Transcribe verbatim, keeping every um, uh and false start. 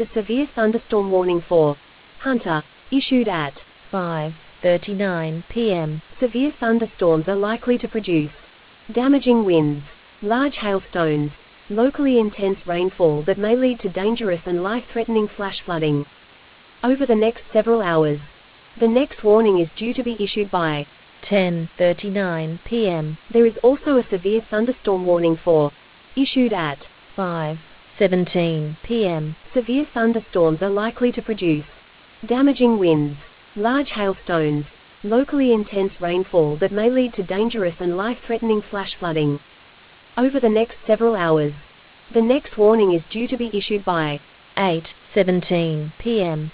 a severe thunderstorm warning for Hunter, issued at five thirty-nine p m Severe thunderstorms are likely to produce damaging winds, large hailstones, locally intense rainfall that may lead to dangerous and life-threatening flash flooding over the next several hours. The next warning is due to be issued by ten thirty-nine p m There is also a severe thunderstorm warning for issued at five seventeen p m Severe thunderstorms are likely to produce damaging winds, large hailstones, locally intense rainfall that may lead to dangerous and life-threatening flash flooding over the next several hours. The next warning is due to be issued by eight seventeen p m